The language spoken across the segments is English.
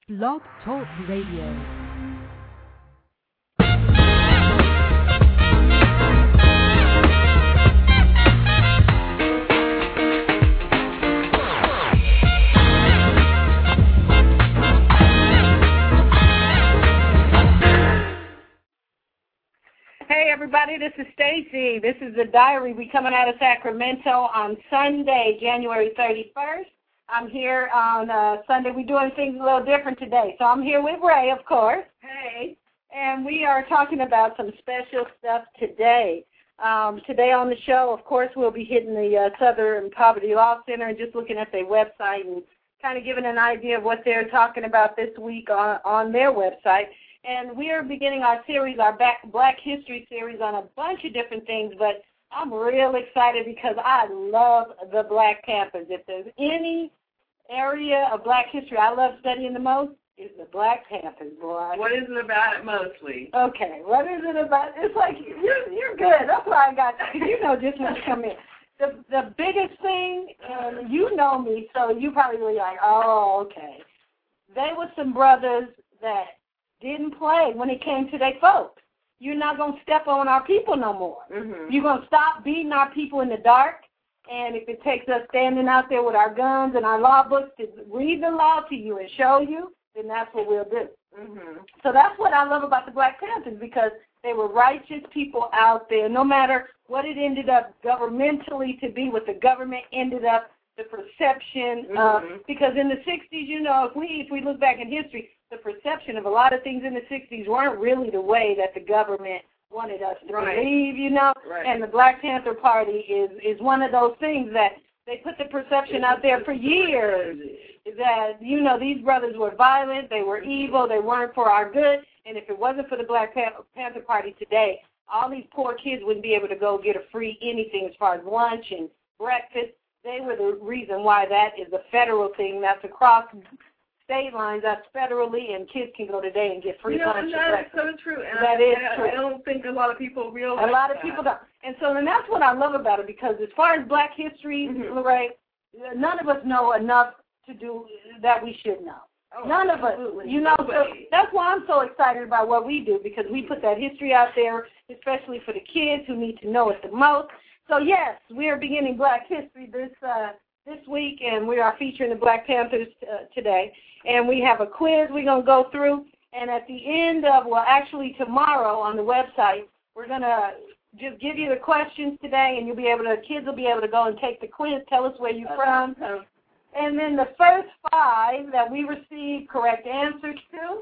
Blog Talk Radio. Hey everybody, this is Stacy. This is the Diary. We coming out of Sacramento on Sunday, January 31st. I'm here on Sunday. We're doing things a little different today. So I'm here with Ray, of course. Hey. And we are talking about some special stuff today. Today on the show, of course, we'll be hitting the Southern Poverty Law Center and just looking at their website and kind of giving an idea of what they're talking about this week on their website. And we are beginning our series, our Black History series, on a bunch of different things, but I'm real excited because I love the Black Panthers. If there's any area of Black history I love studying the most, it's the Black Panthers, boy. What is it about it mostly? Okay, what is it about? It's like, you're good. That's why I got you. You know just when you come in. The biggest thing, you know me, so you probably were like, oh, okay. They were some brothers that didn't play when it came to their folks. You're not going to step on our people no more. Mm-hmm. You're going to stop beating our people in the dark, and if it takes us standing out there with our guns and our law books to read the law to you and show you, then that's what we'll do. Mm-hmm. So that's what I love about the Black Panthers, because they were righteous people out there. No matter what it ended up governmentally to be, what the government ended up, the perception, because in the 60s, you know, if we look back in history, the perception of a lot of things in the 60s weren't really the way that the government wanted us to believe, you know. Right. And the Black Panther Party is one of those things that they put the perception out there for years that, you know, these brothers were violent, they were evil, they weren't for our good, and if it wasn't for the Black Panther Party today, all these poor kids wouldn't be able to go get a free anything as far as lunch and breakfast. They were the reason why that is a federal thing that's across state lines, that's federally, and kids can go today and get free lunch. That is so true. And that is true. I don't think a lot of people realize that. A lot of people don't. And so then that's what I love about it, because as far as Black history, Lorraine, none of us know enough to do that we should know. Oh, none of us. You know, so that's why I'm so excited about what we do, because we put that history out there, especially for the kids who need to know it the most. So, yes, we are beginning Black History this week, and we are featuring the Black Panthers today. And we have a quiz we're going to go through. And at the end of, well, actually tomorrow on the website, we're going to just give you the questions today, and kids will be able to go and take the quiz, tell us where you're from. And then the first 5 that we receive correct answers to,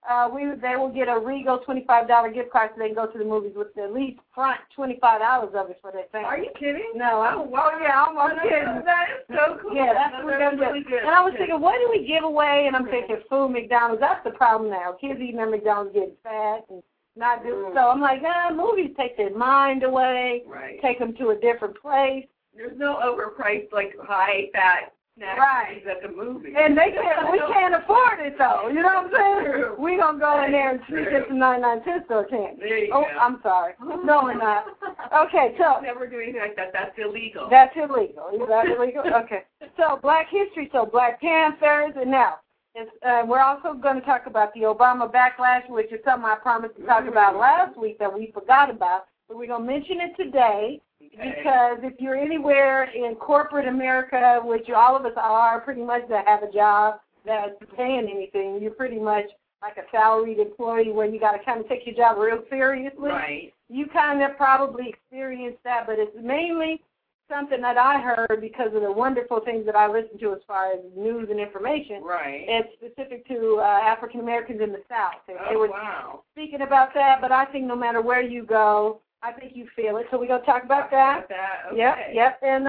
they will get a Regal $25 gift card so they can go to the movies with at least front $25 of it for their family. Are you kidding? No, I'm kidding. That is so cool. Yeah, that's what we're going to do. And I was thinking, what do we give away? And I'm thinking food, McDonald's. That's the problem now. Kids eating at McDonald's getting fat and not doing so. I'm like, movies take their mind away, take them to a different place. There's no overpriced, like, high-fat snacks at the movie. And we can't afford it, though. You know what I'm saying? We're going to go in there and sneak in some 99-cent store candy. There you go. I'm sorry. No, we're not. Okay, so. Never do anything like that. That's illegal. That's illegal. Is that illegal? Okay. So Black history, so Black Panthers, and now we're also going to talk about the Obama backlash, which is something I promised to talk about last week that we forgot about, but we're going to mention it today. Because if you're anywhere in corporate America, which all of us are pretty much that have a job that's paying anything, you're pretty much like a salaried employee where you got to kind of take your job real seriously. Right. You kind of probably experienced that, but it's mainly something that I heard because of the wonderful things that I listen to as far as news and information. Right. It's specific to African Americans in the South. They were speaking about that, but I think no matter where you go, I think you feel it. So we're going to talk about that. Okay. Yep. And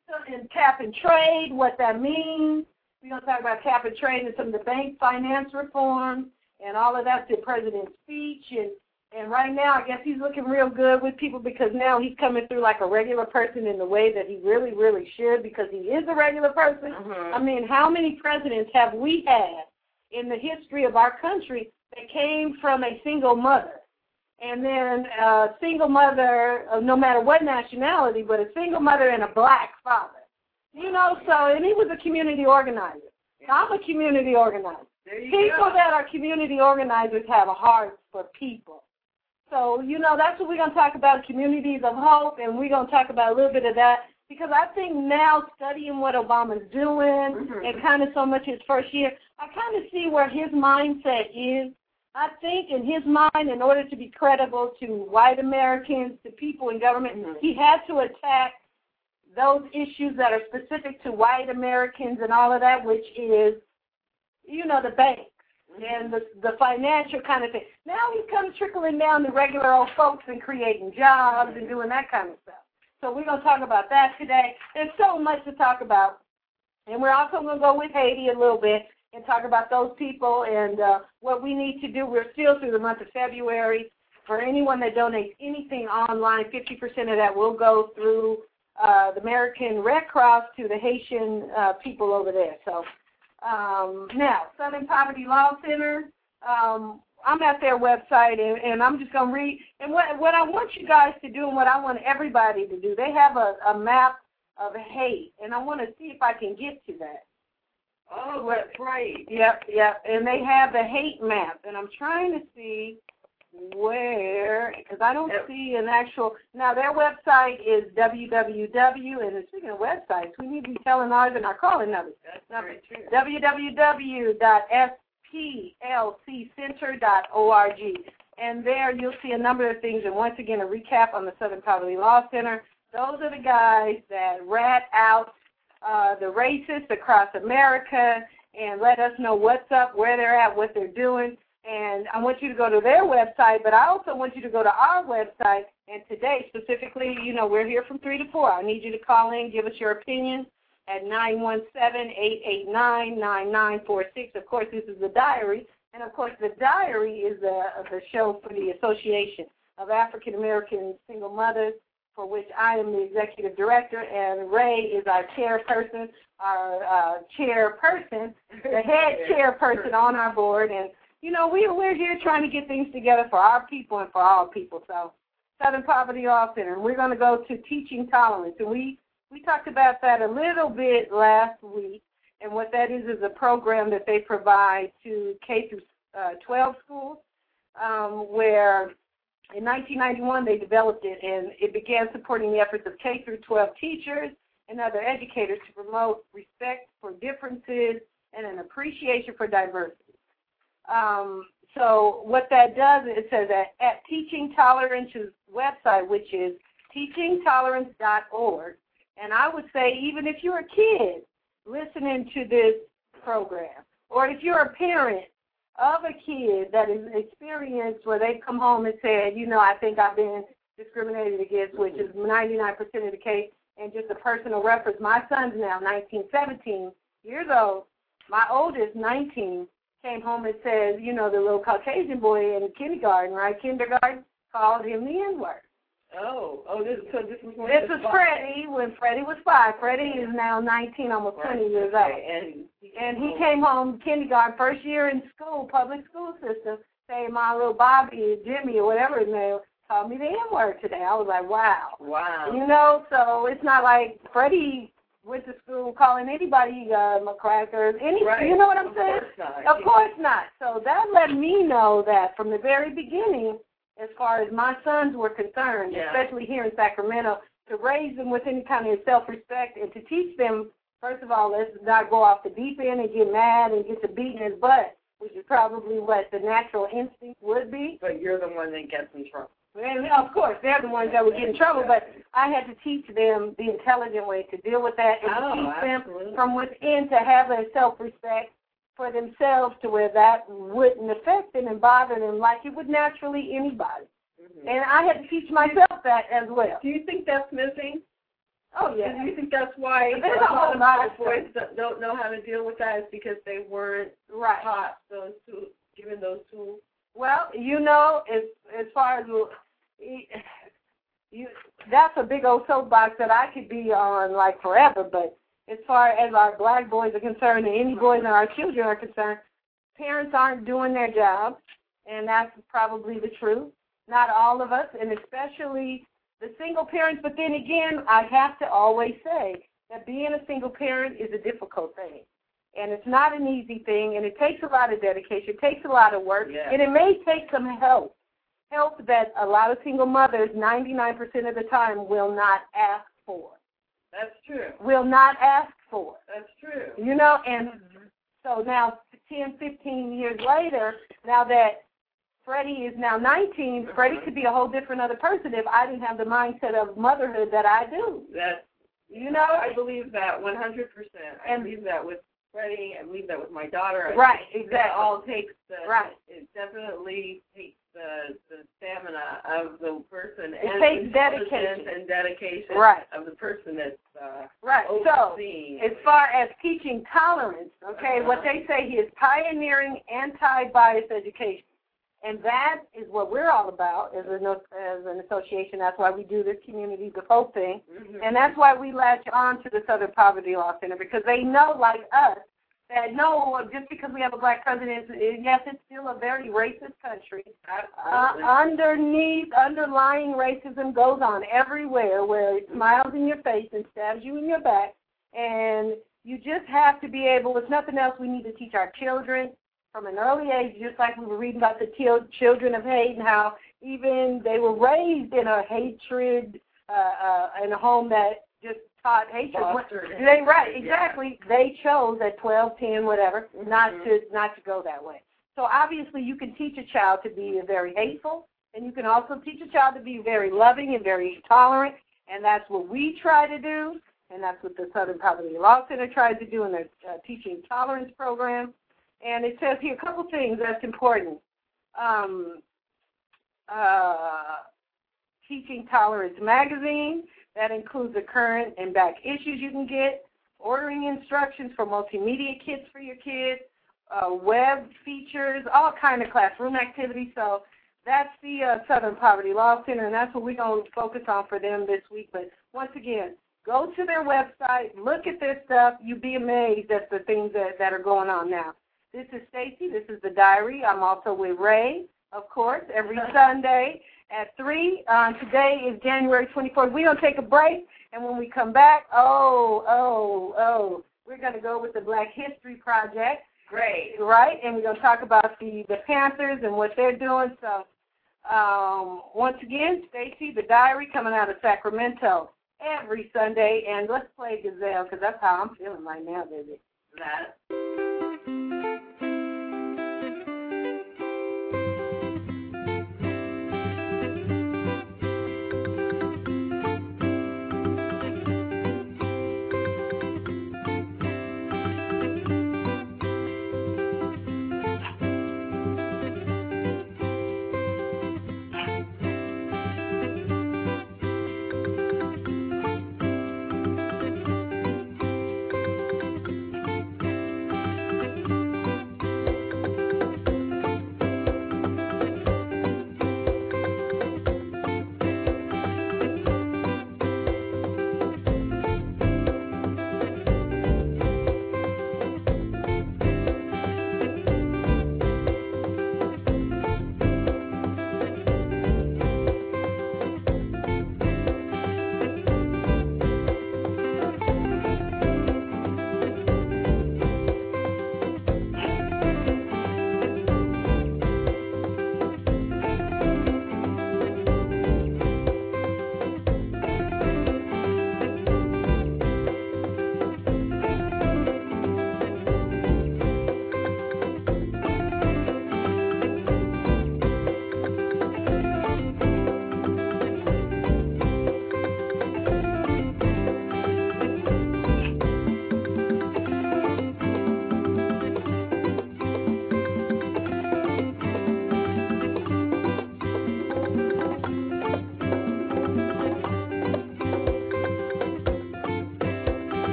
cap and trade, what that means. We're going to talk about cap and trade and some of the bank finance reform and all of that, the president's speech. And right now, I guess he's looking real good with people because now he's coming through like a regular person in the way that he really, really should, because he is a regular person. I mean, how many presidents have we had in the history of our country that came from a single mother? And then a single mother, no matter what nationality, but a single mother and a Black father. You know, so, and he was a community organizer. So I'm a community organizer. People that are community organizers have a heart for people. So, that's what we're going to talk about, communities of hope, and we're going to talk about a little bit of that. Because I think now, studying what Obama's doing and kind of so much his first year, I kind of see where his mindset is. I think in his mind, in order to be credible to white Americans, to people in government, he had to attack those issues that are specific to white Americans and all of that, which is, the banks and the financial kind of thing. Now he comes trickling down to regular old folks and creating jobs and doing that kind of stuff. So we're going to talk about that today. There's so much to talk about. And we're also going to go with Haiti a little bit and talk about those people and what we need to do. We're still through the month of February. For anyone that donates anything online, 50% of that will go through the American Red Cross to the Haitian people over there. So now, Southern Poverty Law Center, I'm at their website, and I'm just going to read. And what I want you guys to do and what I want everybody to do, they have a map of hate, and I want to see if I can get to that. Oh, that's right. Yep. And they have the hate map, and I'm trying to see where, because I don't see an actual. Now, their website is www, and speaking of websites, we need to be telling ours and our calling numbers. That's very true. www.splccenter.org. And there you'll see a number of things, and once again, a recap on the Southern Poverty Law Center. Those are the guys that rat out the racists across America and let us know what's up, where they're at, what they're doing. And I want you to go to their website, but I also want you to go to our website. And today, specifically, we're here from 3 to 4. I need you to call in, give us your opinion at 917-889-9946. Of course, this is the diary. And, of course, the diary is the show for the Association of African American Single Mothers, for which I am the executive director, and Ray is our chairperson, the head chairperson on our board. And, we're here trying to get things together for our people and for all people. So, Southern Poverty Law Center. We're going to go to teaching tolerance. And we talked about that a little bit last week. And what that is a program that they provide to K through 12 schools, where in 1991 they developed it, and it began supporting the efforts of K through 12 teachers and other educators to promote respect for differences and an appreciation for diversity. So what that does, it says that at Teaching Tolerance's website, which is teachingtolerance.org, and I would say even if you're a kid listening to this program, or if you're a parent of a kid that is experienced where they come home and said, I think I've been discriminated against, which is 99% of the case, and just a personal reference, my son's now 17 years old. My oldest, 19, came home and said, the little Caucasian boy in kindergarten, called him the N-word. This was Freddie when Freddie was 5. Freddie is now 19, almost 20 years old. And he came home kindergarten, first year in school, public school system, saying my little Bobby, Jimmy, or whatever his name, called me the N-word today. I was like, wow. Wow. So it's not like Freddie went to school calling anybody McCrackers. Right. You know what I'm saying? Of course not. So that let me know that from the very beginning, as far as my sons were concerned, especially here in Sacramento, to raise them with any kind of self-respect and to teach them, first of all, let's not go off the deep end and get mad and get to beating his butt, which is probably what the natural instinct would be. But you're the one that gets in trouble. And, of course, they're the ones that would get in trouble, but I had to teach them the intelligent way to deal with that and to teach them from within to have a self-respect for themselves to where that wouldn't affect them and bother them like it would naturally anybody. Mm-hmm. And I had to teach myself that as well. Do you think that's missing? Oh, yeah. Do you think that's why a lot of boys don't know how to deal with that? Is because they weren't taught those tools, given those tools? Well, as far as that's a big old soapbox that I could be on like forever, but as far as our black boys are concerned and any boys and our children are concerned, parents aren't doing their job, and that's probably the truth. Not all of us, and especially the single parents. But then again, I have to always say that being a single parent is a difficult thing. And it's not an easy thing, and it takes a lot of dedication. It takes a lot of work, and it may take some help that a lot of single mothers, 99% of the time, will not ask for. That's true. Will not ask for. That's true. You know, and so now 10, 15 years later, now that Freddie is now 19, Freddie could be a whole different other person if I didn't have the mindset of motherhood that I do. You know? I believe that 100%. I believe that with Freddie. I believe that with my daughter. Right, exactly. It all takes it definitely takes the stamina of the person and takes dedication and dedication of the person that's overseeing. So, as far as teaching tolerance, what they say is pioneering anti-bias education. And that is what we're all about as an association. That's why we do this Communities of Hope thing. And that's why we latch on to the Southern Poverty Law Center, because they know, like us, that no, just because we have a black president, yes, it's still a very racist country. Underlying racism goes on everywhere, where it smiles in your face and stabs you in your back. And you just have to be able, if nothing else, we need to teach our children from an early age, just like we were reading about the children of hate and how even they were raised in a hatred, in a home that just taught hatred. Exactly. They chose at 12, 10, whatever, not to go that way. So obviously you can teach a child to be very hateful, and you can also teach a child to be very loving and very tolerant, and that's what we try to do, and that's what the Southern Poverty Law Center tries to do in their teaching tolerance program. And it says here a couple things that's important. Teaching Tolerance magazine, that includes the current and back issues you can get, ordering instructions for multimedia kits for your kids, web features, all kind of classroom activities. So that's the Southern Poverty Law Center, and that's what we're going to focus on for them this week. But once again, go to their website, look at their stuff. You'll be amazed at the things that are going on now. This is Stacy. This is The Diary. I'm also with Ray, of course, every Sunday at 3. Today is January 24th. We're going to take a break, and when we come back, we're going to go with the Black History Project. Great. Right? And we're going to talk about the Panthers and what they're doing. So once again, Stacy, The Diary, coming out of Sacramento every Sunday. And let's play Gazelle, because that's how I'm feeling right now, baby.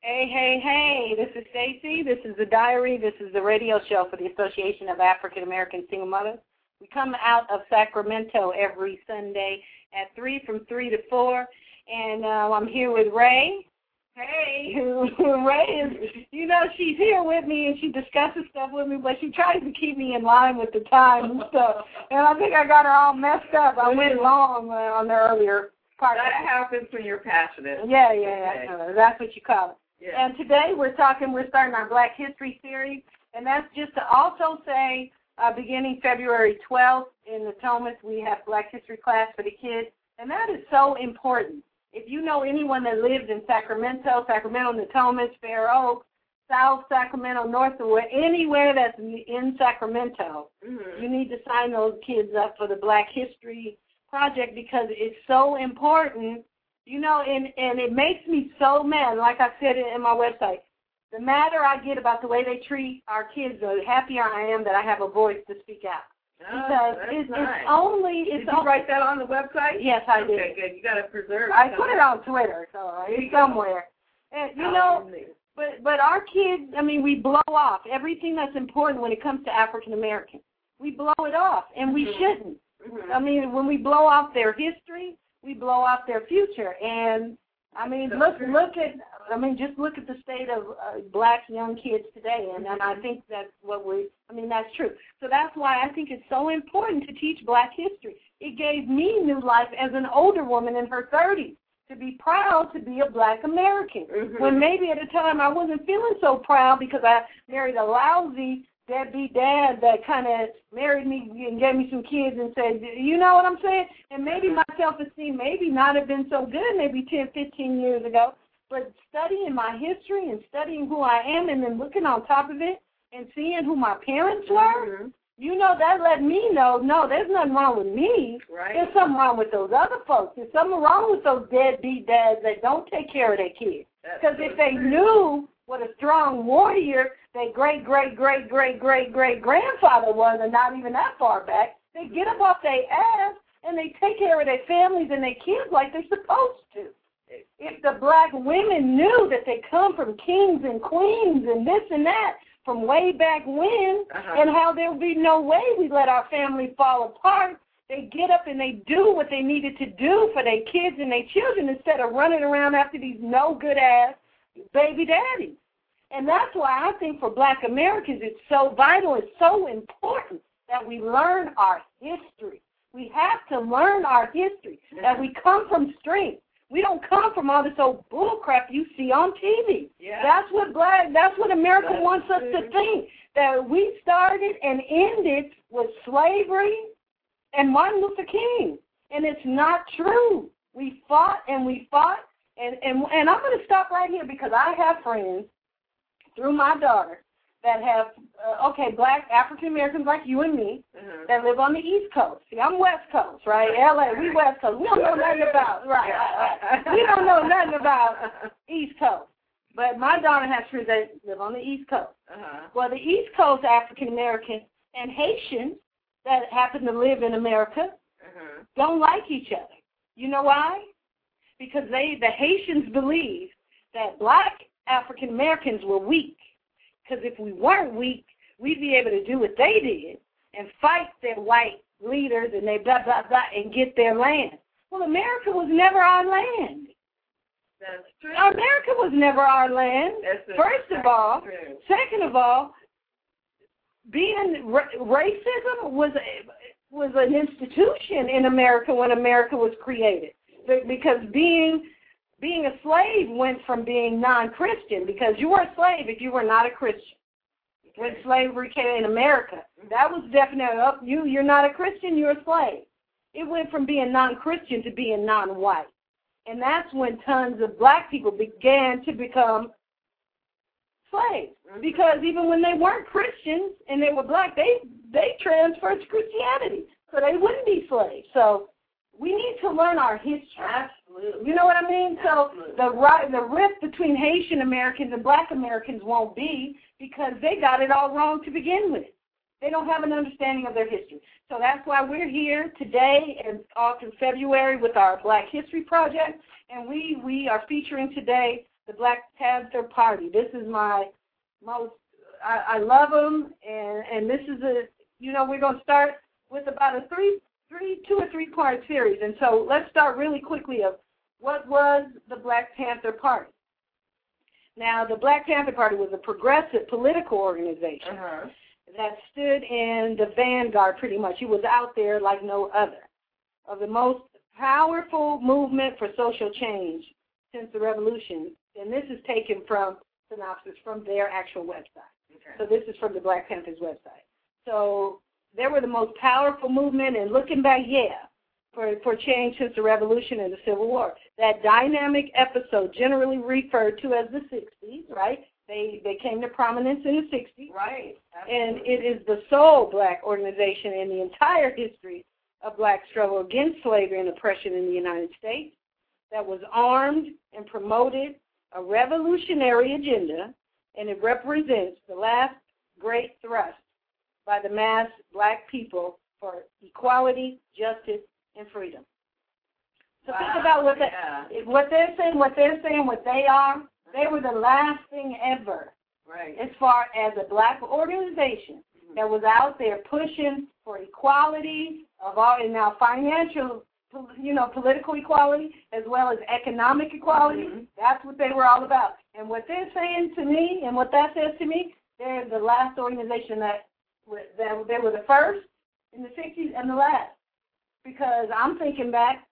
Hey, hey, hey, this is Stacy. This is The Diary. This is the radio show for the Association of African American Single Mothers. We come out of Sacramento every Sunday at 3 from 3 to 4, and I'm here with Ray. Hey. Ray is, she's here with me, and she discusses stuff with me, but she tries to keep me in line with the time and stuff. And I think I got her all messed up. I went long on the earlier part. That happens when you're passionate. Yeah, Okay. That's what you call it. Yeah. And today we're starting our Black History series, and that's just to also say beginning February 12th in the Thomas, we have Black History class for the kids, and that is so important. If you know anyone that lives in Sacramento, Natomas, Fair Oaks, South Sacramento, North, or anywhere that's in Sacramento, you need to sign those kids up for the Black History Project because it's so important. And it makes me so mad, like I said in my website. The madder I get about the way they treat our kids, the happier I am that I have a voice to speak out. Because it's only... Did you write that on the website? Yes, I did. Okay, good. You got to preserve it. I put it on Twitter, so it's somewhere. And, but our kids, we blow off everything that's important when it comes to African Americans. We blow it off, and we shouldn't. When we blow off their history, we blow off their future. And just look at the state of black young kids today, and I think that's that's true. So that's why I think it's so important to teach Black history. It gave me new life as an older woman in her 30s to be proud to be a Black American. When maybe at the time I wasn't feeling so proud because I married a lousy deadbeat dad that kind of married me and gave me some kids and said, you know what I'm saying? And maybe my self-esteem maybe not have been so good maybe 10, 15 years ago, but studying my history and studying who I am and then looking on top of it and seeing who my parents were, that let me know, no, there's nothing wrong with me. Right. There's something wrong with those other folks. There's something wrong with those deadbeat dads that don't take care of their kids. Because if they knew what a strong warrior their great-great-great-great-great-grandfather was, and not even that far back, they get up off their ass and they take care of their families and their kids like they're supposed to. If the black women knew that they come from kings and queens and this and that from way back when, and how there would be no way we let our family fall apart, they get up and they do what they needed to do for their kids and their children instead of running around after these no-good-ass baby daddies. And that's why I think for Black Americans it's so vital, it's so important that we learn our history. We have to learn our history, that we come from strength. We don't come from all this old bull crap you see on TV. Yeah. That's what America wants us to think, that we started and ended with slavery and Martin Luther King. And it's not true. We fought and we fought. And I'm going to stop right here because I have friends through my daughter that have, black African-Americans like you and me that live on the East Coast. See, I'm West Coast, right? L.A., we West Coast. We don't know nothing about, we don't know nothing about East Coast. But my daughter has friends that live on the East Coast. Well, the East Coast African-Americans and Haitians that happen to live in America don't like each other. You know why? Because the Haitians believe that black African Americans were weak. Because if we weren't weak, we'd be able to do what they did and fight their white leaders and they blah, blah, blah, and get their land. Well, America was never our land. That's true. America was never our land, first of all. True. Second of all, racism was an institution in America when America was created. Because being a slave went from being non-Christian, because you were a slave if you were not a Christian. When slavery came in America, that was definitely you're not a Christian, you're a slave. It went from being non-Christian to being non-white. And that's when tons of black people began to become slaves. Because even when they weren't Christians and they were black, they transferred to Christianity. So they wouldn't be slaves. So we need to learn our history. Absolutely. You know what I mean? So the rift between Haitian Americans and black Americans won't be because they got it all wrong to begin with. They don't have an understanding of their history. So that's why we're here today and all through February with our Black History Project. And we are featuring today the Black Panther Party. This is my most, I love them, and this is we're going to start with about a two or three part series. And so let's start really quickly of what was the Black Panther Party. Now, the Black Panther Party was a progressive political organization that stood in the vanguard pretty much. It was out there like no other, of the most powerful movement for social change since the revolution. And this is taken from synopsis from their actual website. Okay. So this is from the Black Panthers website. So they were the most powerful movement, and looking back, for change since the revolution and the Civil War. That dynamic episode, generally referred to as the 60s, right? They came to prominence in the 60s. Right. Absolutely. And it is the sole black organization in the entire history of black struggle against slavery and oppression in the United States that was armed and promoted a revolutionary agenda, and it represents the last great thrust by the mass black people for equality, justice, and freedom. So think about what they're saying, what they are. They were the last thing ever, right, as far as a black organization that was out there pushing for equality of all, and now financial, political equality as well as economic equality. That's what they were all about. And what they're saying to me, and what that says to me, they're the last organization that they were the first in the 60s and the last. Because I'm thinking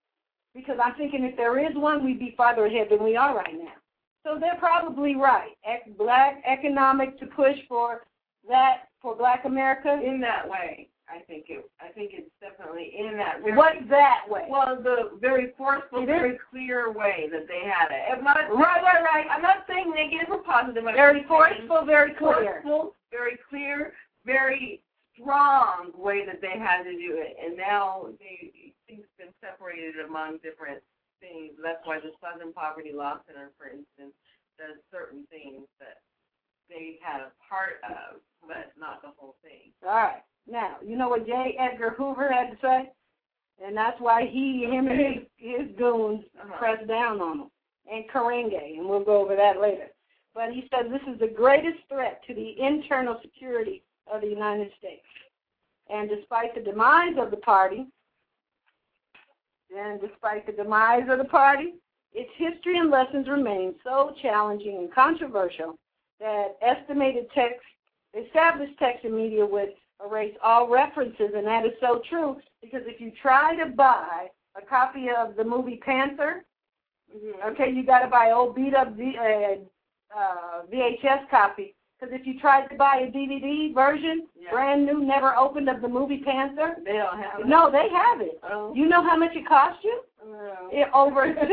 if there is one, we'd be farther ahead than we are right now. So they're probably right. Black economic to push for that, for Black America. In that way, I think it's definitely in that. What's that way? Well, the very forceful, very clear way that they had it. Right. I'm not saying negative or positive. Very forceful, very clear. Forceful, very clear, very strong way that they had to do it, and now things have been separated among different things. That's why the Southern Poverty Law Center, for instance, does certain things that they had a part of, but not the whole thing. All right. Now, you know what J. Edgar Hoover had to say? And that's why him and his goons pressed down on him. And Karenge, and we'll go over that later. But he says this is the greatest threat to the internal security of the United States. And despite the demise of the party, its history and lessons remain so challenging and controversial that established text and media would erase all references, and that is so true, because if you try to buy a copy of the movie Panther, you got to buy an old beat-up VHS copy. Because if you tried to buy a DVD version, brand new, never opened, of the movie Panther, they don't have it. No, they have it. Oh. You know how much it cost you? Over $270.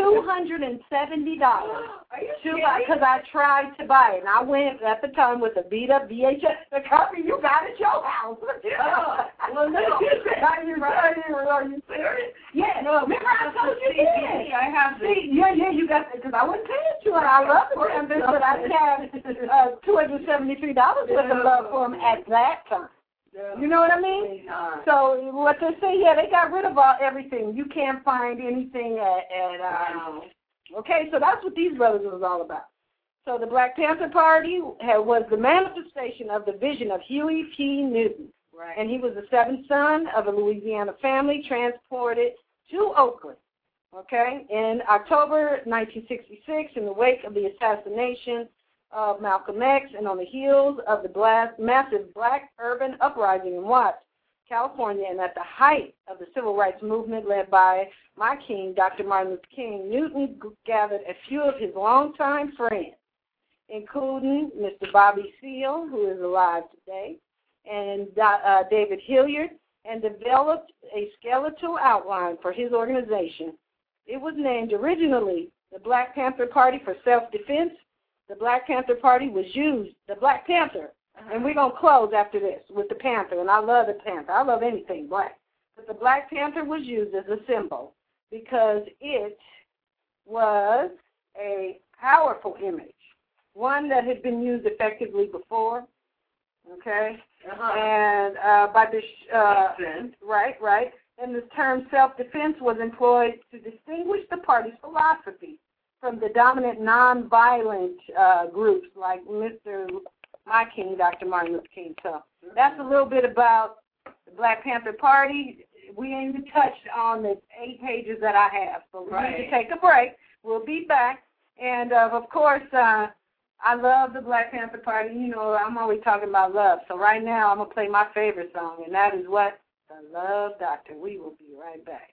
Are you serious? Because I tried to buy it, and I went at the time with a beat-up VHS. The copy you got at your house. Well, no. Are you serious? Yeah. No, remember I told you CD. I have the Yeah, you got it, because I wouldn't pay it to it. I love the Panthers, but I had $273 worth of love for them at that time. You know what I mean? So what they say, they got rid of everything. You can't find anything okay, so that's what these brothers was all about. So the Black Panther Party was the manifestation of the vision of Huey P. Newton. Right. And he was the seventh son of a Louisiana family transported to Oakland, in October 1966 in the wake of the assassination of Malcolm X, and on the heels of the massive black urban uprising in Watts, California, and at the height of the civil rights movement led by my king, Dr. Martin Luther King, Newton gathered a few of his longtime friends, including Mr. Bobby Seale, who is alive today, and David Hilliard, and developed a skeletal outline for his organization. It was named originally the Black Panther Party for Self-Defense. The Black Panther Party was used, the Black Panther, and we're going to close after this with the Panther, and I love the Panther. I love anything black. But the Black Panther was used as a symbol because it was a powerful image, one that had been used effectively before, and by this, right, and the term self-defense was employed to distinguish the party's philosophy from the dominant nonviolent groups like my king, Dr. Martin Luther King. So that's a little bit about the Black Panther Party. We ain't even touched on the 8 pages that I have, so we need to take a break. We'll be back. And, of course, I love the Black Panther Party. You know, I'm always talking about love. So right now I'm going to play my favorite song, and that is what? The Love Doctor. We will be right back.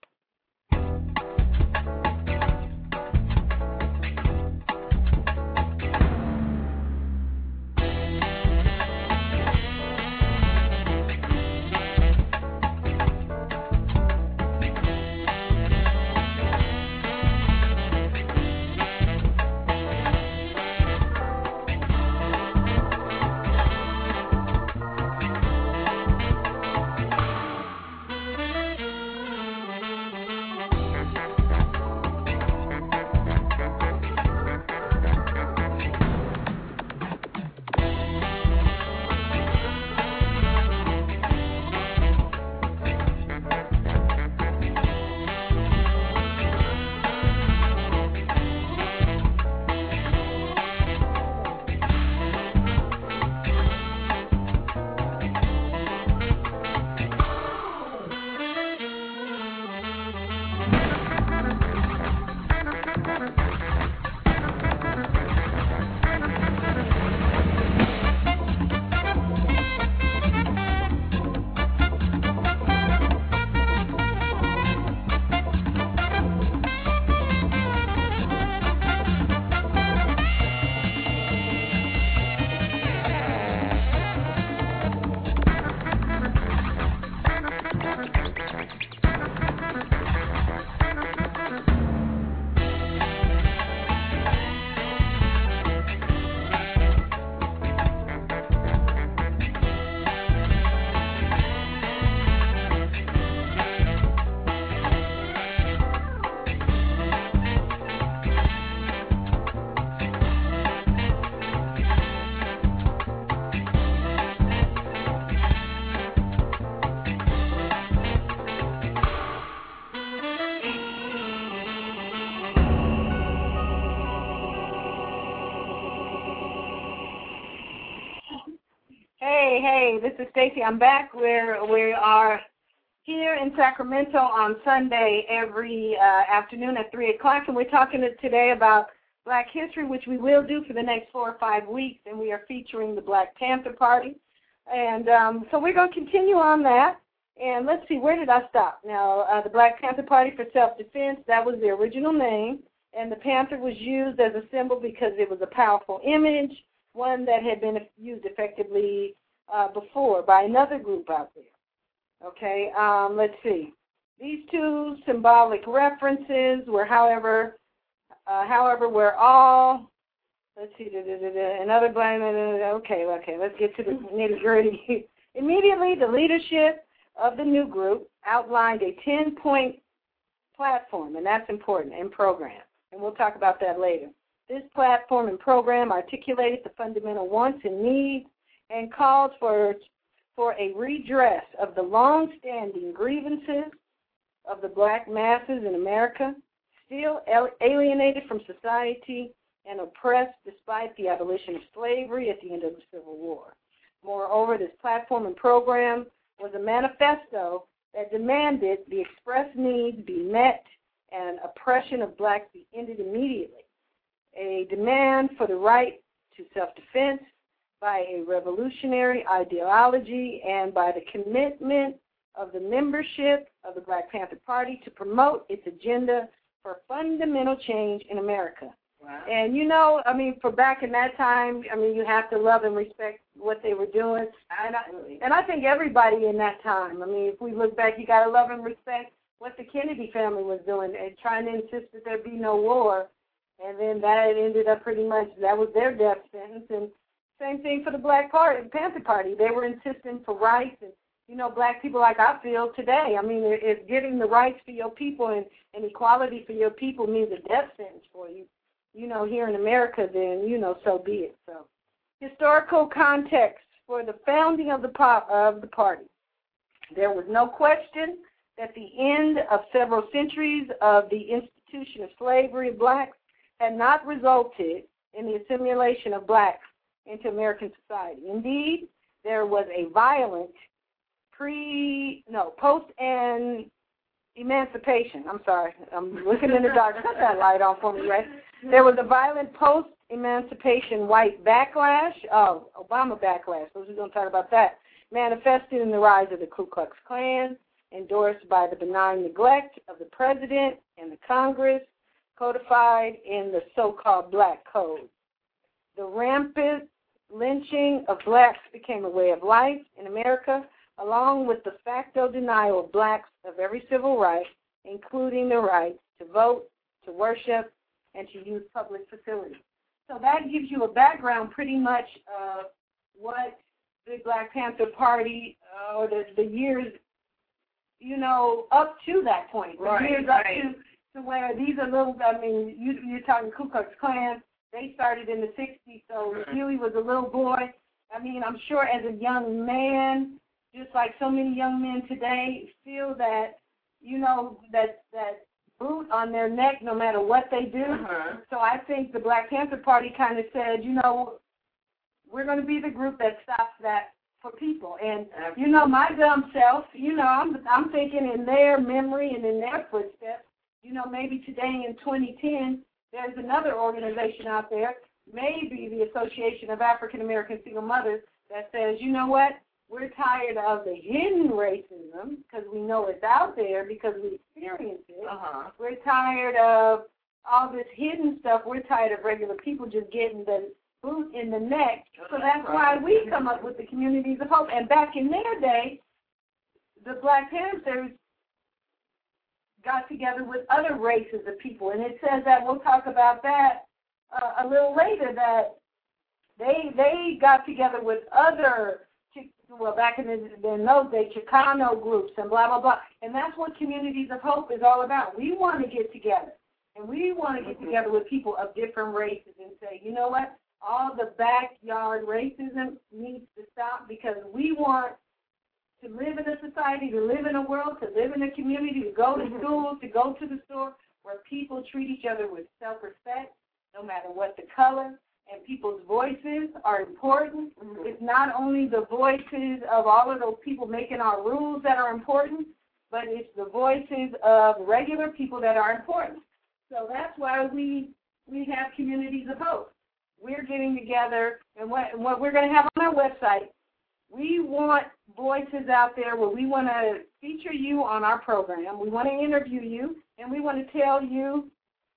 Hey, this is Stacy. I'm back. We are here in Sacramento on Sunday every afternoon at 3 o'clock, and we're talking today about Black history, which we will do for the next 4 or 5 weeks, and we are featuring the Black Panther Party. And so we're going to continue on that. And let's see, where did I stop? Now, the Black Panther Party for Self-Defense, that was the original name, and the panther was used as a symbol because it was a powerful image, one that had been used effectively before by another group out there. Okay, let's see. These two symbolic references were, however, we're all, let's see, another blind, okay, let's get to the nitty-gritty. Immediately, the leadership of the new group outlined a 10-point platform, and that's important, and program. And we'll talk about that later. This platform and program articulated the fundamental wants and needs and called for a redress of the long-standing grievances of the black masses in America, still alienated from society and oppressed despite the abolition of slavery at the end of the Civil War. Moreover, this platform and program was a manifesto that demanded the expressed needs be met and oppression of blacks be ended immediately. A demand for the right to self-defense by a revolutionary ideology and by the commitment of the membership of the Black Panther Party to promote its agenda for fundamental change in America. Wow. And, you know, I mean, for back in that time, I mean, you have to love and respect what they were doing. And I think everybody in that time, I mean, if we look back, you got to love and respect what the Kennedy family was doing and trying to insist that there be no war. And then that ended up pretty much, that was their death sentence. And same thing for the Black Panther Party. They were insisting for rights. And, you know, black people, like I feel today, I mean, if getting the rights for your people and equality for your people means a death sentence for you, you know, here in America, then, you know, so be it. So, historical context for the founding of the party. There was no question that the end of several centuries of the institution of slavery of blacks had not resulted in the assimilation of blacks into American society. Indeed, there was a violent post and emancipation. I'm sorry, I'm looking in the dark. Cut that light on for me, right? There was a violent post-emancipation white backlash, Obama backlash, so we're going to talk about that, manifested in the rise of the Ku Klux Klan, endorsed by the benign neglect of the president and the Congress, codified in the so-called Black Code. The rampant lynching of blacks became a way of life in America, along with the facto denial of blacks of every civil right, including the right to vote, to worship, and to use public facilities. So that gives you a background pretty much of what the Black Panther Party, or the years, up to that point. The years up to where these are little, you're talking Ku Klux Klan. They started in the 60s, so Huey was a little boy. I'm sure as a young man, just like so many young men today, feel that, that boot on their neck no matter what they do. So I think the Black Panther Party kind of said, we're going to be the group that stops that for people. And, my dumb self, I'm thinking in their memory and in their footsteps, maybe today in 2010, there's another organization out there, maybe the Association of African American Single Mothers, that says, you know what, we're tired of the hidden racism because we know it's out there because we experience it. We're tired of all this hidden stuff. We're tired of regular people just getting the boot in the neck. So that's why we come up with the Communities of Hope. And back in their day, the Black Panthers got together with other races of people. And it says that, we'll talk about that a little later, that they got together with other, back in those days, Chicano groups and blah, blah, blah. And that's what Communities of Hope is all about. We want to get together. And we want to get together with people of different races and say, you know what, all the backyard racism needs to stop, because we want to live in a society, to live in a world, to live in a community, to go to school, to go to the store, where people treat each other with self-respect, no matter what the color, and people's voices are important. It's not only the voices of all of those people making our rules that are important, but it's the voices of regular people that are important. So that's why we have Communities of Hope. We're getting together, and what we're going to have on our website, we want voices out there where we want to feature you on our program. We want to interview you, and we want to tell you,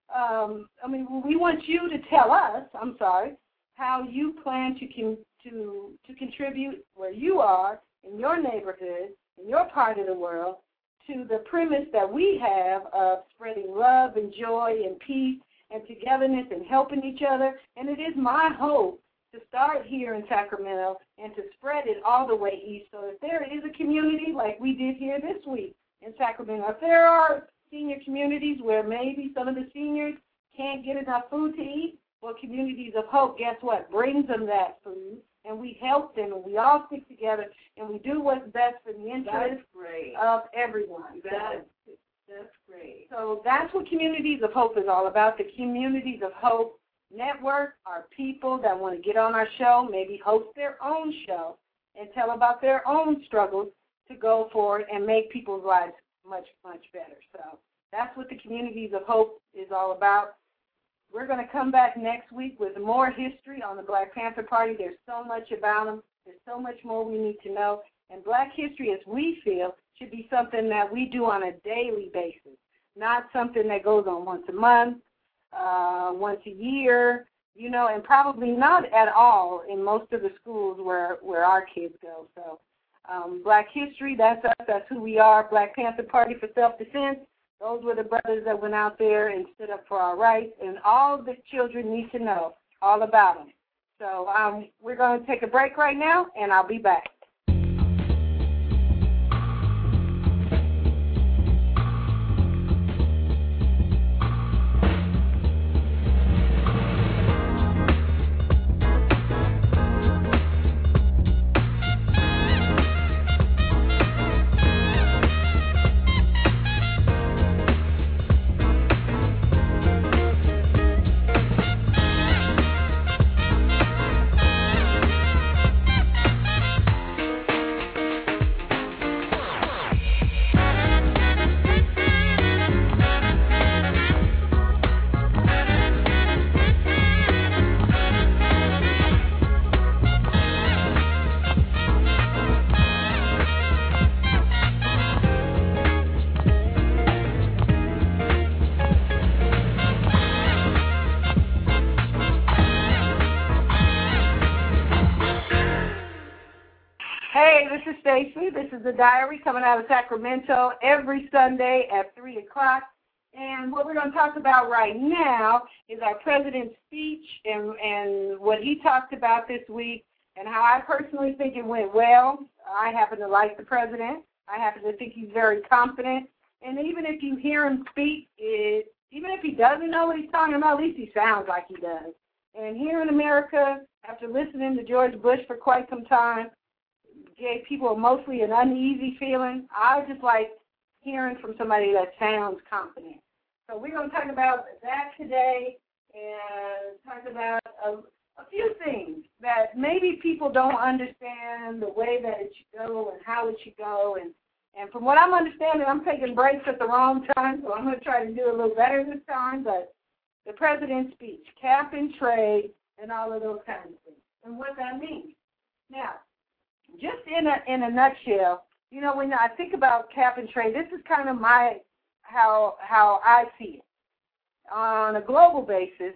we want you to tell us, how you plan to contribute where you are, in your neighborhood, in your part of the world, to the premise that we have of spreading love and joy and peace and togetherness and helping each other. And it is my hope to start here in Sacramento and to spread it all the way east. So if there is a community like we did here this week in Sacramento, if there are senior communities where maybe some of the seniors can't get enough food to eat, well, Communities of Hope, guess what, brings them that food, and we help them, and we all stick together, and we do what's best for the interest of everyone. That's great. So that's what Communities of Hope is all about. The Communities of Hope Network are people that want to get on our show, maybe host their own show, and tell about their own struggles to go forward and make people's lives much, much better. So that's what the Communities of Hope is all about. We're going to come back next week with more history on the Black Panther Party. There's so much about them. There's so much more we need to know. And Black history, as we feel, should be something that we do on a daily basis, not something that goes on once a month, once a year, and probably not at all in most of the schools where our kids go. So Black history, that's us, that's who we are. Black Panther Party for Self-Defense. Those were the brothers that went out there and stood up for our rights, and all the children need to know all about them. So we're going to take a break right now, and I'll be back. Hey, this is Stacy. This is the Diary coming out of Sacramento every Sunday at 3 o'clock. And what we're going to talk about right now is our president's speech and what he talked about this week and how I personally think it went well. I happen to like the president. I happen to think he's very confident. And even if you hear him speak, even if he doesn't know what he's talking about, at least he sounds like he does. And here in America, after listening to George Bush for quite some time, gave people mostly an uneasy feeling. I just like hearing from somebody that sounds confident. So we're going to talk about that today and talk about a few things that maybe people don't understand the way that it should go and how it should go. And from what I'm understanding, I'm taking breaks at the wrong time, so I'm going to try to do a little better this time. But the president's speech, cap and trade, and all of those kinds of things, and what that means. Now, just in a nutshell, you know, when I think about cap and trade, this is kind of how I see it. On a global basis,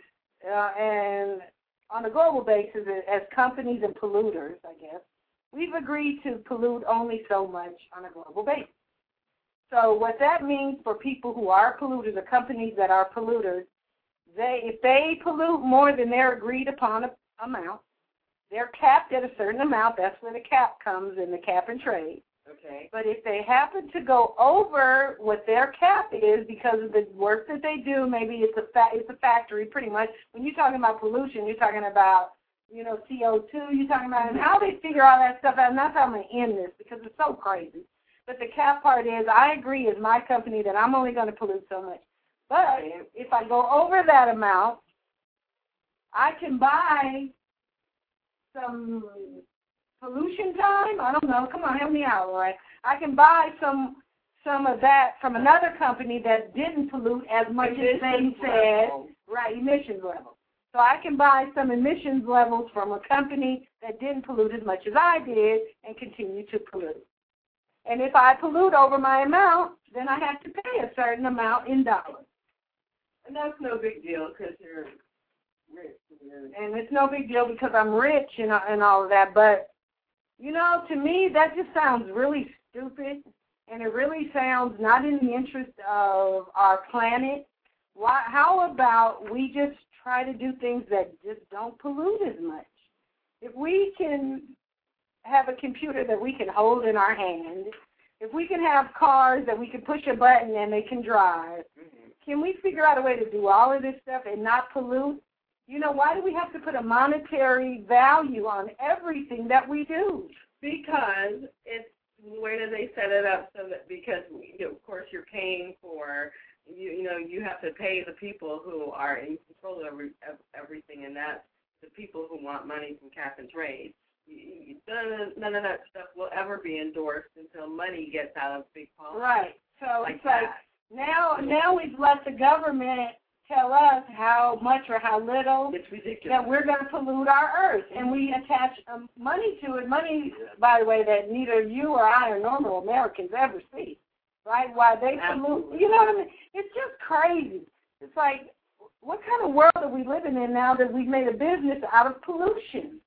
as companies and polluters, I guess, we've agreed to pollute only so much on a global basis. So what that means for people who are polluters or companies that are polluters, if they pollute more than their agreed upon amount, they're capped at a certain amount. That's where the cap comes in the cap and trade. Okay. But if they happen to go over what their cap is because of the work that they do, maybe it's a factory pretty much. When you're talking about pollution, you're talking about, you know, CO2, you're talking about and how they figure all that stuff out. And that's how I'm going to end this because it's so crazy. But the cap part is I agree as my company that I'm only going to pollute so much. But if I go over that amount, I can buy some pollution time. I don't know. Come on, help me out, all right? I can buy some of that from another company that didn't pollute as much as they said. Right, emissions level. So I can buy some emissions levels from a company that didn't pollute as much as I did and continue to pollute. And if I pollute over my amount, then I have to pay a certain amount in dollars. And that's no big deal because you're rich. And it's no big deal because I'm rich and all of that. But, you know, to me, that just sounds really stupid. And it really sounds not in the interest of our planet. How about we just try to do things that just don't pollute as much? If we can have a computer that we can hold in our hand, if we can have cars that we can push a button and they can drive, can we figure out a way to do all of this stuff and not pollute? You know, why do we have to put a monetary value on everything that we do? Because it's, where do they set it up so that, because, of course, you're paying for, you have to pay the people who are in control of everything, and that's the people who want money from cap and trade. None of that stuff will ever be endorsed until money gets out of big politics. Right. So like it's like now we've let the government tell us how much or how little it's ridiculous that we're going to pollute our earth, and we attach money to it. Money, by the way, that neither you or I or normal Americans ever see. Right? Why they pollute? You know what I mean? It's just crazy. It's like, what kind of world are we living in now that we've made a business out of pollution?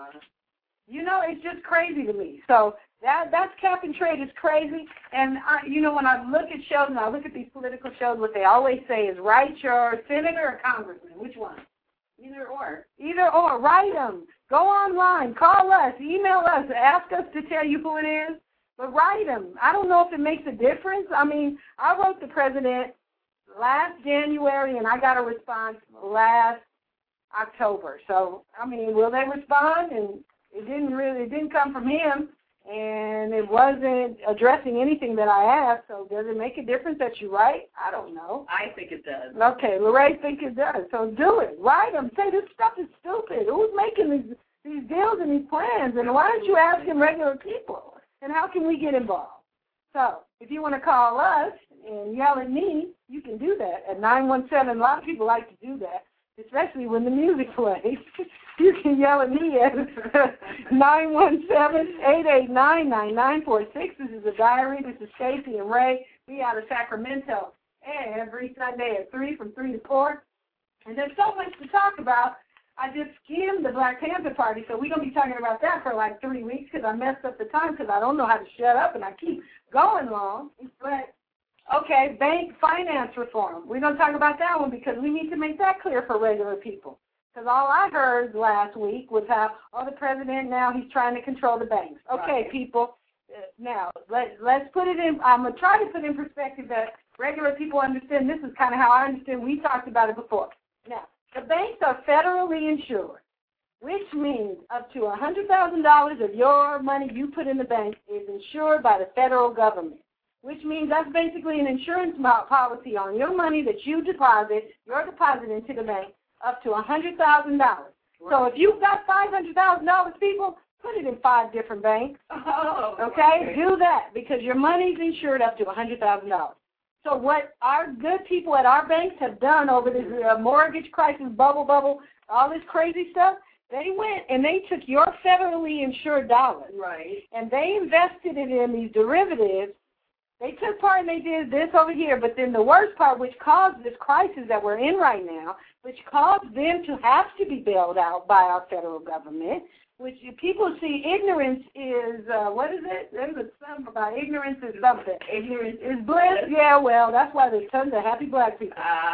You know, it's just crazy to me. So that's cap and trade is crazy. And, when I look at shows and I look at these political shows, what they always say is write your senator or congressman. Which one? Either or. Either or. Write them. Go online. Call us. Email us. Ask us to tell you who it is. But write them. I don't know if it makes a difference. I mean, I wrote the president last January, and I got a response last October. So, I mean, will they respond? And it didn't come from him, and it wasn't addressing anything that I asked. So does it make a difference that you write? I don't know. I think it does. Okay, Lorraine thinks it does. So do it. Write them. Say this stuff is stupid. Who's making these deals and these plans? And why aren't you asking regular people? And how can we get involved? So if you want to call us and yell at me, you can do that at 917. A lot of people like to do that, especially when the music plays. You can yell at me at 917-889-9946. This is The Diary. This is Stacy and Ray. We out of Sacramento every Sunday at 3, from 3 to 4. And there's so much to talk about. I just skimmed the Black Panther Party, so we're going to be talking about that for like 3 weeks because I messed up the time because I don't know how to shut up and I keep going long. But, okay, bank finance reform. We're going to talk about that one because we need to make that clear for regular people. Because all I heard last week was how, the president now, he's trying to control the banks. Okay, right. People, now, let's put it in, I'm going to try to put in perspective that regular people understand. This is kind of how I understand. We talked about it before. Now, the banks are federally insured, which means up to $100,000 of your money you put in the bank is insured by the federal government, which means that's basically an insurance policy on your money that you deposit, your deposit into the bank, up to $100,000. Right. So if you've got $500,000, people, put it in 5 different banks. Oh, okay? Do that because your money's insured up to $100,000. So what our good people at our banks have done over this mortgage crisis, bubble, all this crazy stuff, they went and they took your federally insured dollars. Right. And they invested it in these derivatives. They took part and they did this over here, but then the worst part, which caused this crisis that we're in right now, which caused them to have to be bailed out by our federal government, which people see ignorance is, what is it? There's a song about ignorance is something. Ignorance is bliss. Yeah, well, that's why there's tons of happy black people.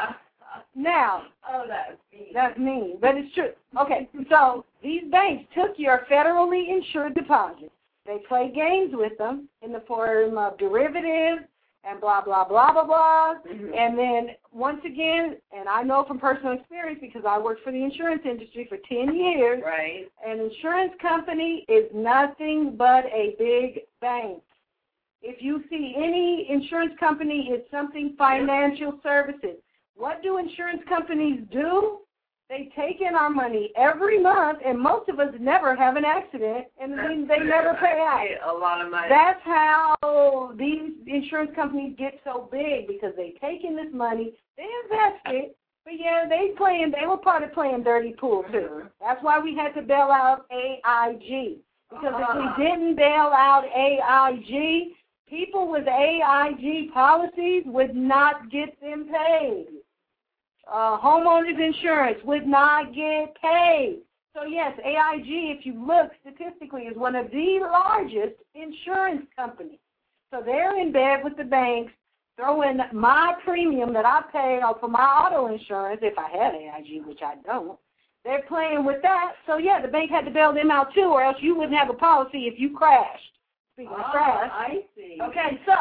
Now. Oh, that's mean. That's mean, but it's true. Okay, so these banks took your federally insured deposits. They play games with them in the form of derivatives and blah, blah, blah, blah, blah. Mm-hmm. And then, once again, and I know from personal experience because I worked for the insurance industry for 10 years, right. An insurance company is nothing but a big bank. If you see any insurance company, it's something financial services. What do insurance companies do? They take in our money every month, and most of us never have an accident, and they never pay out. A lot of money. That's how these insurance companies get so big, because they take in this money, they invest it, but yeah, they were part of playing dirty pool too. Mm-hmm. That's why we had to bail out AIG, because if we didn't bail out AIG, people with AIG policies would not get them paid. Homeowners insurance would not get paid. So yes, AIG, if you look statistically, is one of the largest insurance companies. So they're in bed with the banks, throwing my premium that I pay for my auto insurance, if I had AIG, which I don't. They're playing with that. So yeah, the bank had to bail them out too, or else you wouldn't have a policy if you crashed. Speaking of crash. I see. Okay, so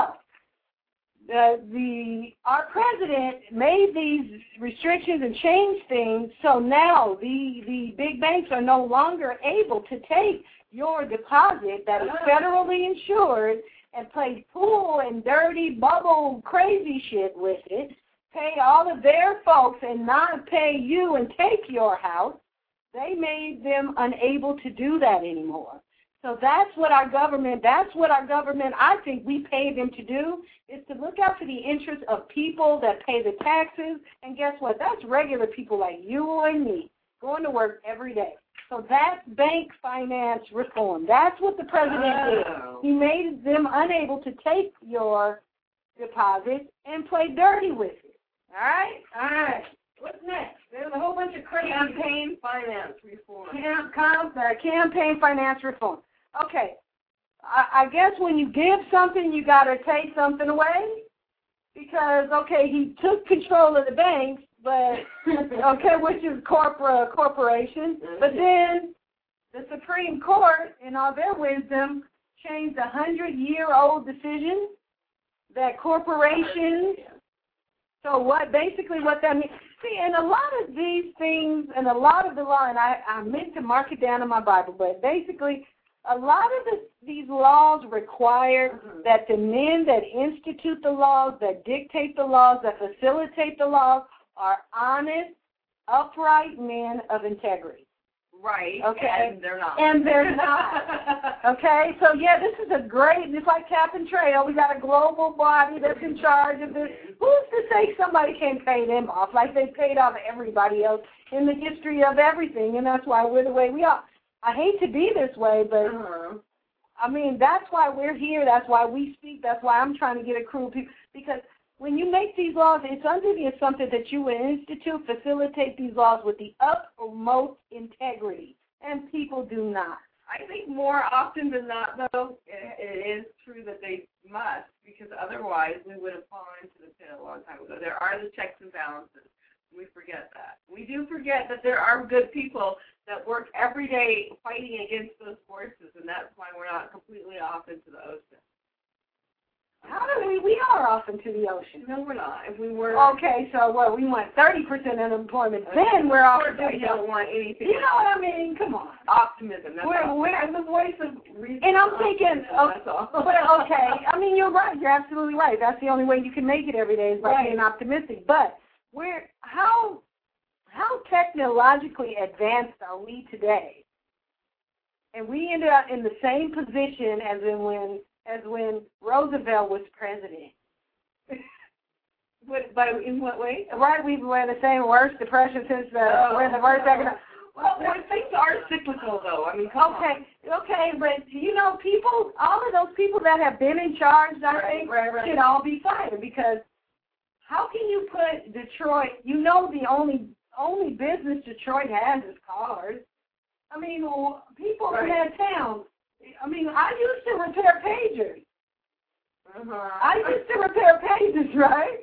our president made these restrictions and changed things, so now the big banks are no longer able to take your deposit that is federally insured and play pool and dirty bubble crazy shit with it, pay all of their folks and not pay you and take your house. They made them unable to do that anymore. So that's what our government, I think we pay them to do, is to look out for the interests of people that pay the taxes. And guess what? That's regular people like you and me going to work every day. So that's bank finance reform. That's what the president did. He made them unable to take your deposit and play dirty with it. All right? All right. What's next? There's a whole bunch of crazy campaign finance reform. Campaign finance reform. Okay, I guess when you give something, you got to take something away, because, okay, he took control of the banks, but, okay, which is corporations, but then the Supreme Court, in all their wisdom, changed 100-year-old decision that corporations, so what that means, see, and a lot of these things, and a lot of the law, and I meant to mark it down in my Bible, but basically, a lot of these laws require that the men that institute the laws, that dictate the laws, that facilitate the laws, are honest, upright men of integrity. Right. Okay. And they're not. Okay. So yeah, this is a great. It's like cap and trade. We got a global body that's in charge of this. Who's to say somebody can't pay them off like they paid off everybody else in the history of everything? And that's why we're the way we are. I hate to be this way, but I mean, that's why we're here. That's why we speak. That's why I'm trying to get a crew of people. Because when you make these laws, it's under the assumption that you will institute, facilitate these laws with the utmost integrity, and people do not. I think more often than not, though, it is true that they must, because otherwise we would have fallen into the pit a long time ago. There are the checks and balances. We forget that. We do forget that there are good people that work every day fighting against those forces, and that's why we're not completely off into the ocean. How do we are off into the ocean? No, we're not. If we were... Okay, so what, we want 30% unemployment, then we're off into the ocean. We don't want anything. You know what I mean? Come on. Optimism. That's we're the voice of reason. And I'm thinking, that's all. Okay, I mean, you're right. You're absolutely right. That's the only way you can make it every day is by being optimistic. But how technologically advanced are we today? And we ended up in the same position as when Roosevelt was president. In what way? Right, we were in the same worst depression since we're in the worst economic. Well, things are cyclical, though. I mean, come on. Okay, but people, all of those people that have been in charge, I think, should all be fired, because how can you put Detroit? The only business Detroit has is cars. I mean, people in that town. I mean, I used to repair pagers. I used to repair pages, right?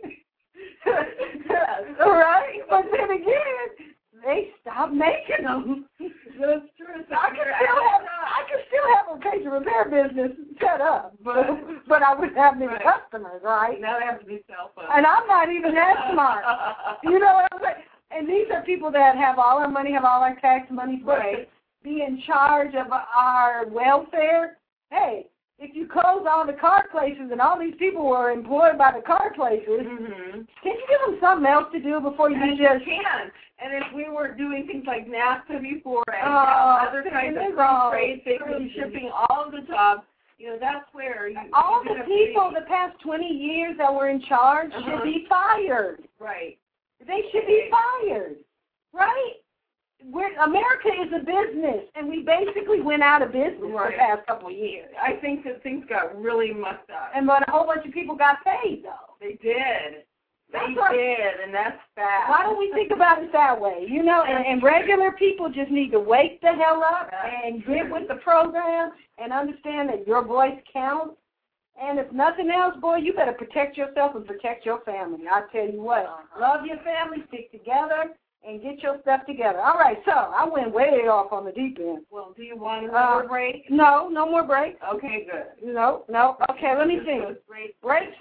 Right? But then again, they stopped making them. That's true. I could still have a pager repair business set up, but I wouldn't have many customers, right? Now they have to be cell phones. And I'm not even that smart. You know what I'm saying? And these are people that have all our money, have all our tax money, to be in charge of our welfare. Hey, if you close all the car places and all these people were employed by the car places, can you give them something else to do before you just... can. And if we were doing things like NAFTA before and other kinds of free trade things, shipping all of the jobs, that's where all the people the past 20 years that were in charge should be fired. Right. They should be fired. Right? America is a business, and we basically went out of business the past couple of years. I think that things got really mucked up. But a whole bunch of people got paid, though. They did. They did, and that's bad. Why don't we think about it that way? And regular people just need to wake the hell up and get with the program and understand that your voice counts. And if nothing else, boy, you better protect yourself and protect your family. I tell you what, love your family, stick together, and get your stuff together. All right, so I went way off on the deep end. Well, do you want another break? No more break. Okay, good. No. Okay, let me see. Breaks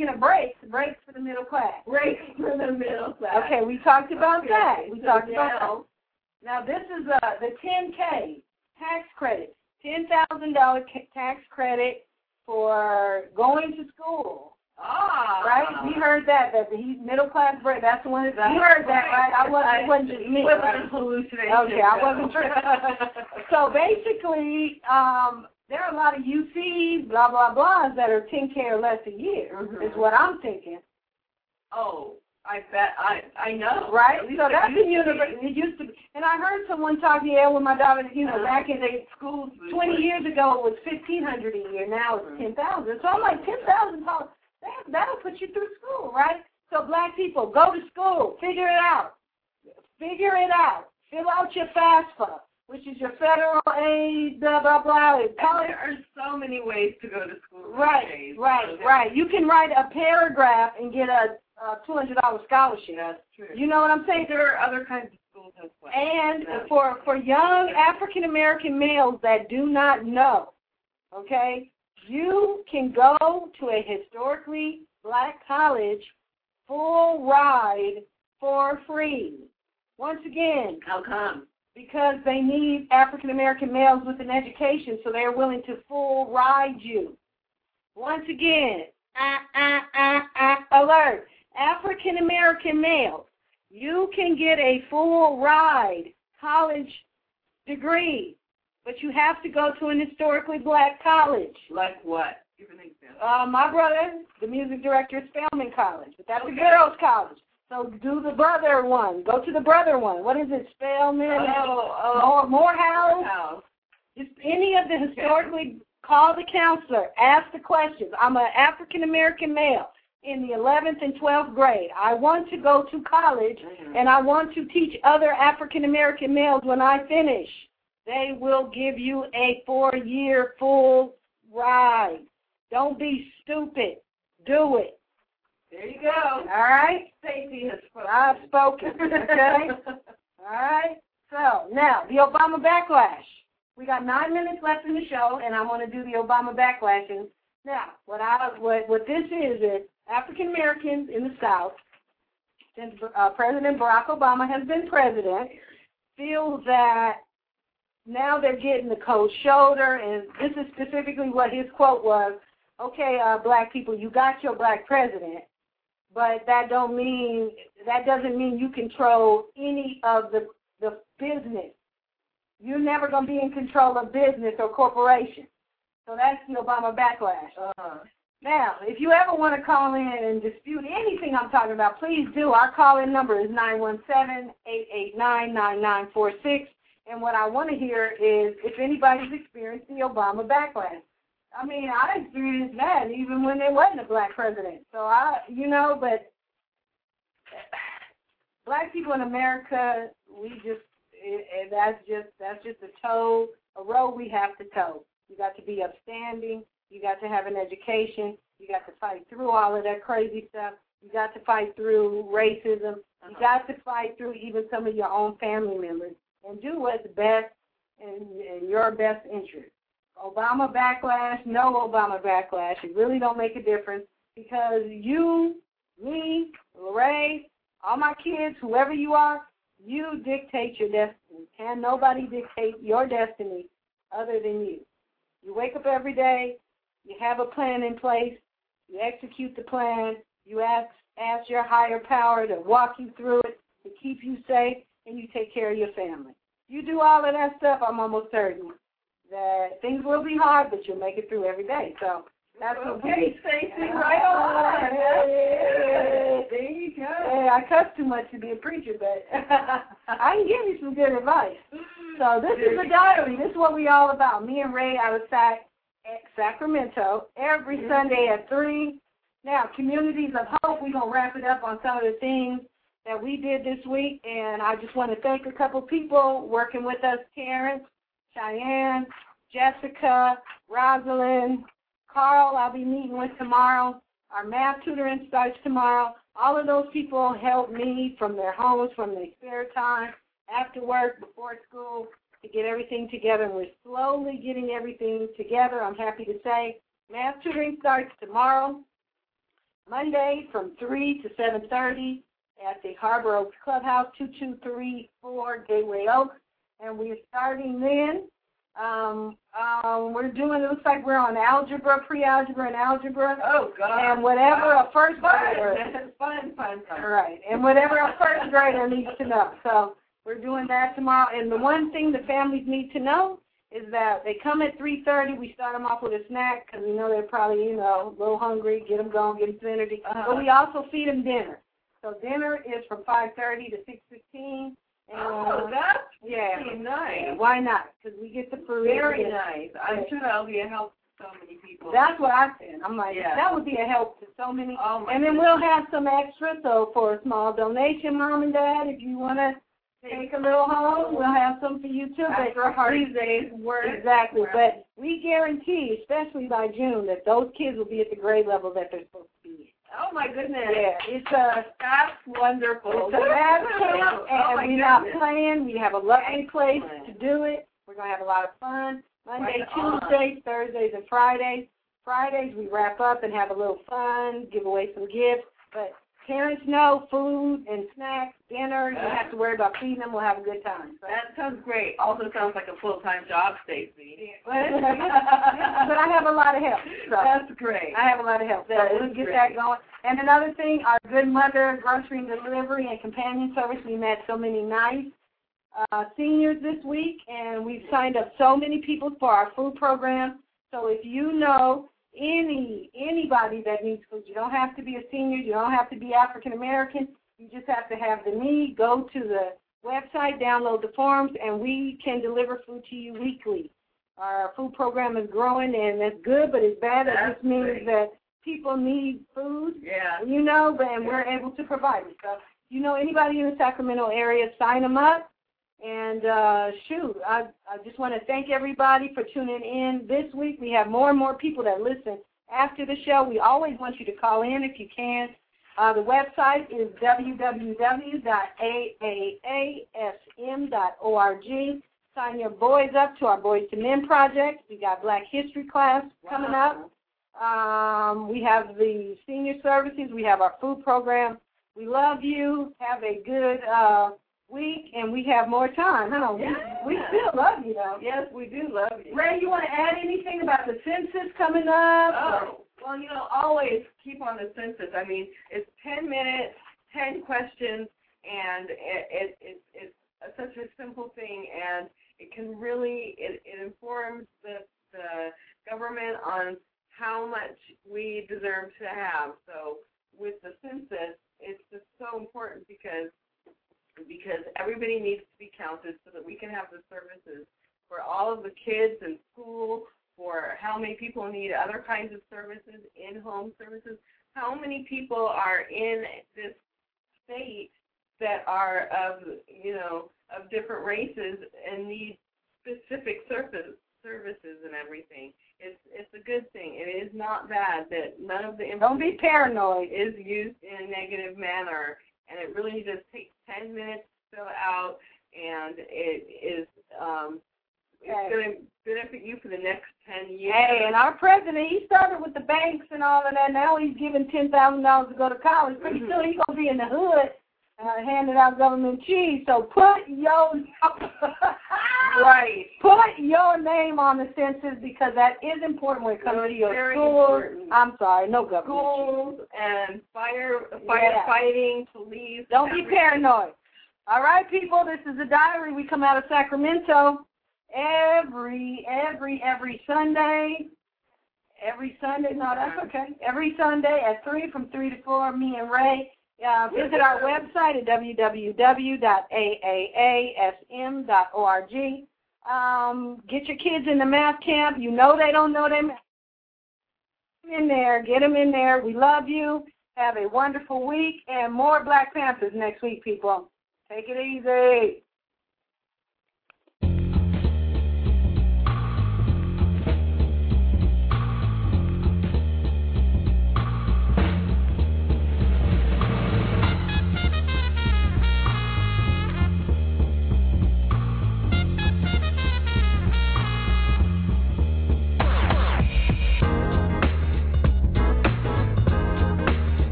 for the middle class. Breaks for the middle class. Okay, we talked about that. Now, this is the 10K tax credit, $10,000 tax credit for going to school. Right? We heard that he's middle class break. That's the one. You heard that, right? It wasn't just me. It wasn't hallucination. Okay, I wasn't sure. So basically, there are a lot of UC blah blah blahs that are 10K or less a year. Is what I'm thinking. Oh, I bet I know. Right? So that's the university. It used to be. And I heard someone talking with my daughter. Back in the schools 20 years ago, it was $1,500 a year. Now it's $10,000. So I'm like, $10,000. That'll put you through school, right? So black people, go to school. Figure it out. Fill out your FAFSA, which is your federal aid, blah, blah, blah. There are so many ways to go to school. Right. You can write a paragraph and get a $200 scholarship. That's true. You know what I'm saying? There are other kinds of schools as well. And for young African-American males that do not know, okay, you can go to a historically black college full ride for free. Once again. How come? Because they need African-American males with an education, so they're willing to full ride you. Once again, alert. African-American males, you can get a full ride college degree, but you have to go to an historically black college. Like what? Give an example. My brother, the music director, is Spelman College, but that's a girls' college. So do the brother one. Go to the brother one. What is it, Spelman? Morehouse? Just any of the historically, call the counselor, ask the questions. I'm an African-American male. in the 11th and 12th grade. I want to go to college, and I want to teach other African-American males when I finish. They will give you a 4-year full ride. Don't be stupid. Do it. There you go. All right? Stacey has spoken. I've spoken. Okay? All right? So, now, the Obama backlash. We got 9 minutes left in the show, and I want to do the Obama backlash. And now, what this is African Americans in the South, since President Barack Obama has been president, feel that now they're getting the cold shoulder, and this is specifically what his quote was. Okay, black people, you got your black president, but that doesn't mean you control any of the business. You're never going to be in control of business or corporation. So that's the Obama backlash. Now, if you ever want to call in and dispute anything I'm talking about, please do. Our call-in number is 917-889-9946. And what I want to hear is if anybody's experienced the Obama backlash. I mean, I experienced that even when there wasn't a black president. So but black people in America, that's just a road we have to toe. You got to be upstanding. You got to have an education. You got to fight through all of that crazy stuff. You got to fight through racism. You got to fight through even some of your own family members and do what's best in your best interest. Obama backlash, no Obama backlash. It really don't make a difference because you, me, Lorraine, all my kids, whoever you are, you dictate your destiny. Can nobody dictate your destiny other than you? You wake up every day, you have a plan in place, you execute the plan, you ask your higher power to walk you through it, to keep you safe, and you take care of your family. You do all of that stuff, I'm almost certain that things will be hard, but you'll make it through every day. So that's okay, Stacey, right on. There you go. Hey, I cuss too much to be a preacher, but I can give you some good advice. So this is the diary. This is what we all about. Me and Ray out of Sacramento every Sunday at 3. Now, Communities of Hope, we're going to wrap it up on some of the things that we did this week, and I just want to thank a couple people working with us, Terrence, Cheyenne, Jessica, Rosalind, Carl, I'll be meeting with tomorrow. Our math tutoring starts tomorrow. All of those people help me from their homes, from their spare time, after work, before school, to get everything together. And we're slowly getting everything together, I'm happy to say. Math tutoring starts tomorrow, Monday from 3 to 7:30 at the Harbor Oaks Clubhouse, 2234 Gateway Oaks. And we're starting then. We're doing, it looks like we're on algebra, pre-algebra, and algebra. Oh, God. And whatever a first grader. Fun. Right. And whatever a first grader needs to know. So we're doing that tomorrow. And the one thing the families need to know is that they come at 3:30. We start them off with a snack because we know they're probably, a little hungry. Get them going, get them some energy. But we also feed them dinner. So dinner is from 5:30 to 6:15. That's really nice. Yeah, why not? Because we get the food. Very nice. I'm sure that'll be a help to so many people. That's what I said. I'm like, that would be a help to so many. Oh, and then we'll have some extra. So for a small donation, Mom and Dad, if you want to take a little home, we'll have some for you too. After a hard day's work. Exactly. But we guarantee, especially by June, that those kids will be at the grade level that they're supposed to be at. Oh, my goodness. Yeah, that's wonderful. It's a math camp, and we're not playing. We have a lovely place to do it. We're going to have a lot of fun. Monday, Tuesdays, Thursdays, and Fridays. Fridays, we wrap up and have a little fun, give away some gifts. But parents know food and snacks, dinner. You don't have to worry about feeding them. We'll have a good time. So. That sounds great. Also sounds like a full-time job, Stacey. But I have a lot of help. So that's great. I have a lot of help. So we'll get that going. And another thing, our Good Mother grocery and delivery and companion service, we met so many nice seniors this week, and we've signed up so many people for our food program. So if you know anybody that needs food, you don't have to be a senior, you don't have to be African American, you just have to have the need. Go to the website, download the forms, and we can deliver food to you weekly. Our food program is growing, and that's good, but it's bad. It just means that people need food. Yeah. You know, and we're able to provide it. So, you know, anybody in the Sacramento area, sign them up. And, I just want to thank everybody for tuning in. This week we have more and more people that listen after the show. We always want you to call in if you can. The website is www.aasm.org. Sign your boys up to our Boys to Men project. We got Black History class coming up. We have the senior services. We have our food program. We love you. Have a good week, and we have more time. Huh? We still love you, though. Yes, we do love you. Ray, you want to add anything about the census coming up? Oh, well, you know, always keep on the census. I mean, it's 10 minutes, 10 questions, and it's such a simple thing, and it can really, it informs the government on how much we deserve to have. So with the census, it's just so important because everybody needs to be counted so that we can have the services for all of the kids in school, for how many people need other kinds of services, in-home services, how many people are in this state that are of different races and need specific services and everything. It's a good thing. It is not bad that none of the information Don't be paranoid. is used in a negative manner, and it really just takes 10 minutes to fill out, and it is it's going to benefit you for the next 10 years. Hey, and our president, he started with the banks and all of that. Now he's giving $10,000 to go to college. Pretty soon he's going to be in the hood handing out government cheese. So put your put your name on the census because that is important when it comes to your schools. I'm sorry, no government schools and firefighting, police. Don't be paranoid. All right, people, this is the Diary. We come out of Sacramento every Sunday. Every Sunday, no, that's okay. Every Sunday at 3 from 3 to 4, me and Ray. Visit our website at www.aasm.org. Get your kids in the math camp. You know they don't know them. Get them in there. We love you. Have a wonderful week and more Black Panthers next week, people. Take it easy.